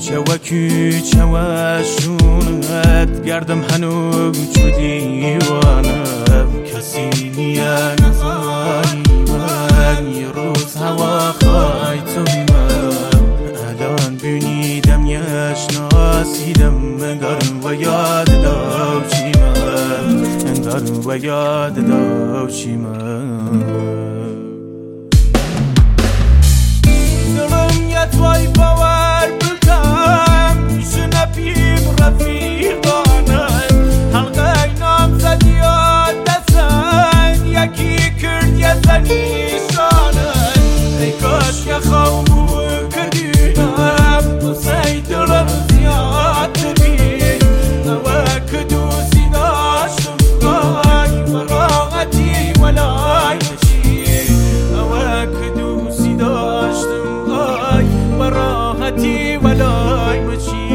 چوکی چوشونت گردم هنو چو دیوانم کسی نیه نزایی من یه روز هوا خواهی تو بیمم الان بینیدم یشناسیدم انگارم و یاد داشتیمم انگارم و یاد داشتیمم دلم یه توی باور بکم میشه نپیم رفیقانم حلقه نام زدیاد دستن یکی کرد یه زنیشانم ای کاش یه خوامو کردیدم دوستی دلم زیاد ببین اوه که دوستی داشتم گای براغتی ولای نشی اوه که دوستی داشتم گای براغتی ولای نشی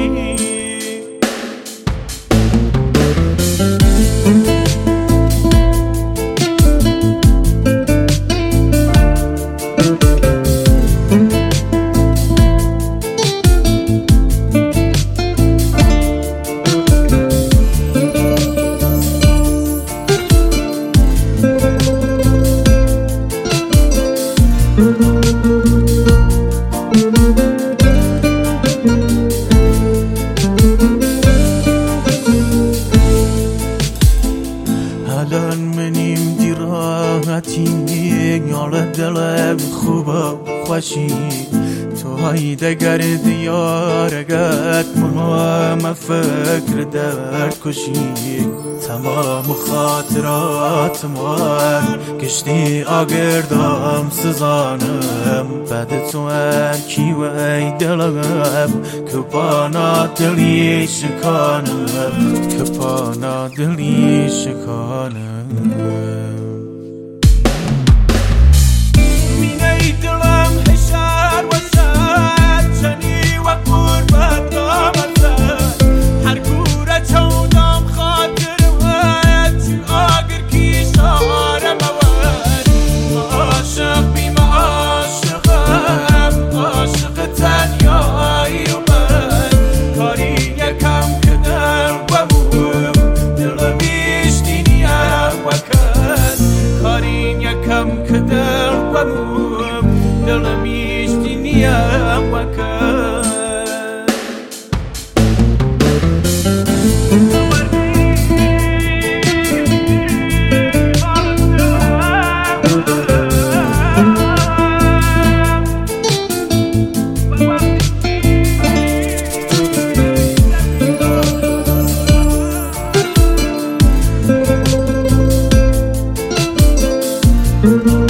الان منیم دیراحتی یال دلم خوبه خوشی تو های دگر دیارگت ما فکر درد کشی تمام خاطرات من کشتی آگردم سزانم بعد تو کی و ای دلم که پانا دلی شکانم که پانا دلی شکانم مینه دلم هشار و شد چنی و قربت آمدن هر گوره چودم خاطر ود چو آگر کیشارم ود عاشق بیم عاشقم عاشق تنیایی و من کاری یکم کدر و موم دلم بیشتینیم و کن کاری یکم کدر و موم دلم بیشتینیم و کن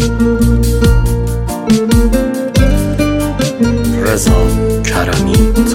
رضا کرمی